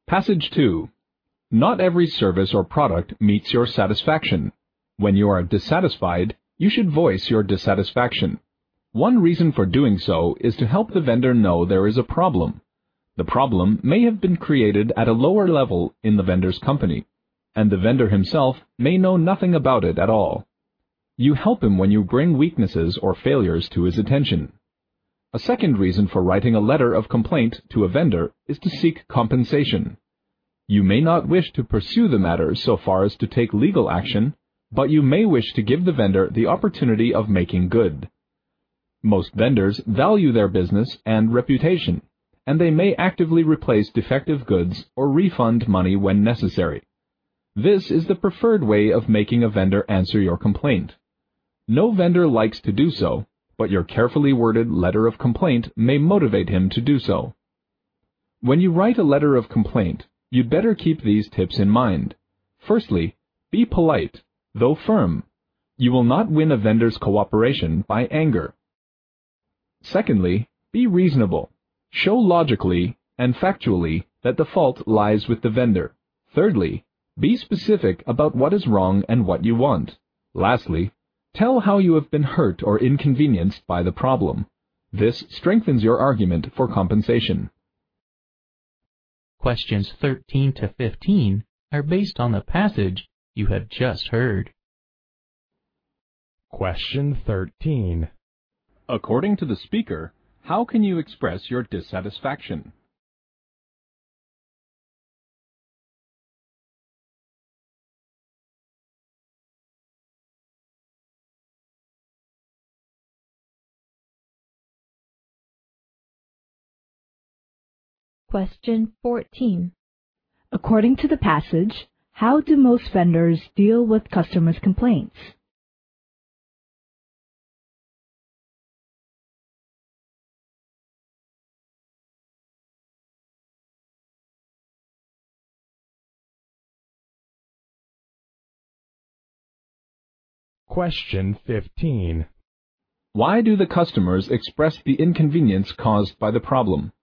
Passage 2. Not every service or product meets your satisfaction. When you are dissatisfied, you should voice your dissatisfaction. One reason for doing so is to help the vendor know there is a problem. The problem may have been created at a lower level in the vendor's company, and the vendor himself may know nothing about it at all. You help him when you bring weaknesses or failures to his attention. A second reason for writing a letter of complaint to a vendor is to seek compensation. You may not wish to pursue the matter so far as to take legal action, but you may wish to give the vendor the opportunity of making good. Most vendors value their business and reputation, and they may actively replace defective goods or refund money when necessary. This is the preferred way of making a vendor answer your complaint. No vendor likes to do so, but your carefully worded letter of complaint may motivate him to do so. When you write a letter of complaint, you'd better keep these tips in mind. Firstly, be polite, though firm. You will not win a vendor's cooperation by anger. Secondly, be reasonable. Show logically and factually that the fault lies with the vendor. Thirdly, be specific about what is wrong and what you want. Lastly, tell how you have been hurt or inconvenienced by the problem. This strengthens your argument for compensation. Questions 13 to 15 are based on the passage you have just heard. Question 13. According to the speaker, how can you express your dissatisfaction? Question 14. According to the passage, how do most vendors deal with customers' complaints? Question 15. Why do the customers express the inconvenience caused by the problem?